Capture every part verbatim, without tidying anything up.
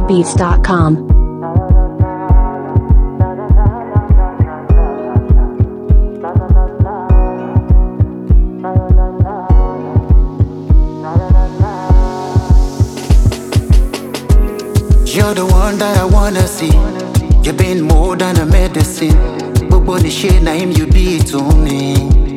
beats dot com. You're the one that I wanna see. You've been more than a medicine. But when the shade name you be to me.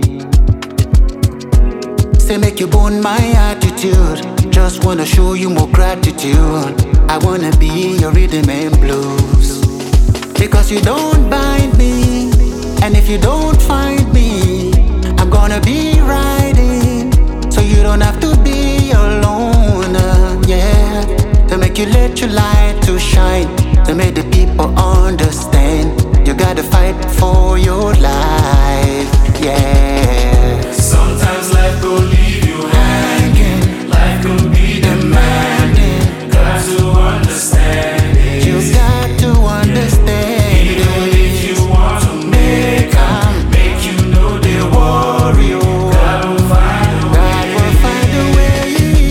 Say make you bone my attitude. Just wanna show you more gratitude. I wanna be your rhythm and blues. Because you don't bind me. And if you don't find me, I'm gonna be riding. So you don't have to be alone, uh, yeah. To make you let your light to shine, to make the people understand. You gotta fight for your life, yeah. Sometimes life will leave you hanging. Life can be demanding. Got to understand it. You got to understand it. Even if you want to make them, make you know they worry you. God will find a way. God will find a way.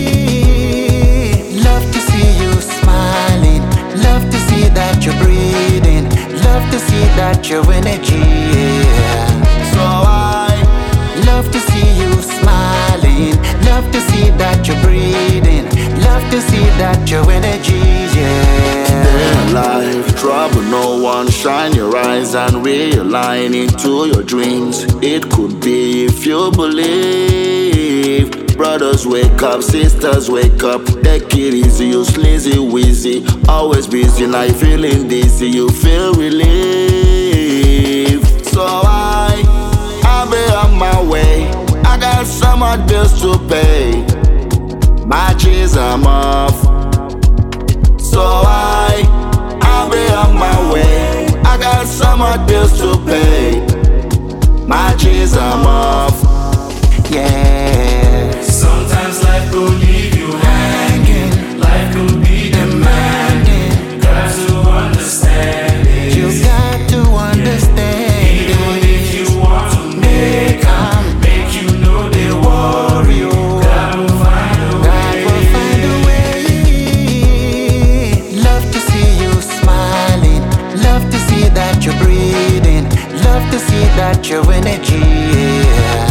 Love to see you smiling. Love to see that you're breathing. Love to see that your energy, yeah. So I love to see you smiling. Love to see that you're breathing. Love to see that your energy, yeah. Stay alive, trouble no one. Shine your eyes and realign into your dreams. It could be if you believe. Brothers wake up, sisters wake up. Take it easy, you sleazy wheezy. Always busy, now you feeling dizzy. You feel relief. So I, I'll be on my way. I got so much bills to pay. My G's I'm off. So I, I'll be on my way. I got so much bills to pay. My G's I'm off. Yeah. Sometimes life will leave you hanging. Life can be demanding. Got to understand it. You got to understand Even it. if you want to make them, make you know they worry you. God will find a God will find a way. Love to see you smiling. Love to see that you're breathing. Love to see that your energy, yeah.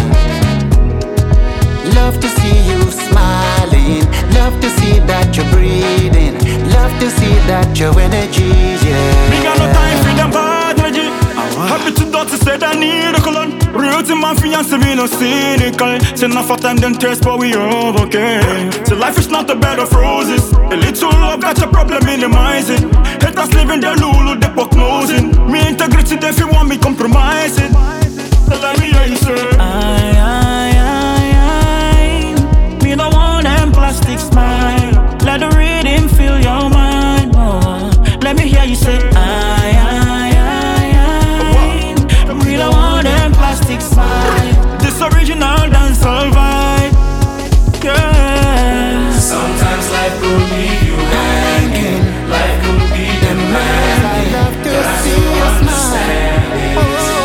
Love to see you smiling. Love to see that you're breathing. Love to see that your energy, yeah. Me got no time for them bad energy. Happy to daughter said I need a colon. Real to my fiancé, me no cynical. Say enough of time them test, but we overcame. So life is not a bed of roses. A little love got your problem minimizing. Haters living their lulu, they poke nosing. Me integrity, if you want me compromising. So let me hear you say I, I, I, I. Me don't want them plastic smile. Let the rhythm fill your mind, oh. Let me hear you say I, I, I, I. Me don't want them plastic smile. This original dancehall vibe, yeah. Sometimes life will leave you hanging. Life will be demanding. Love to Got see to you understand smile.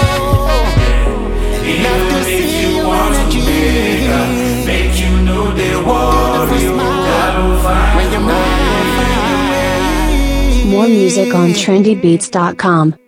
it. Love to Even if see you your want to energy. make them, make you know they worry you. God will find a way. More music on trendy beats dot com.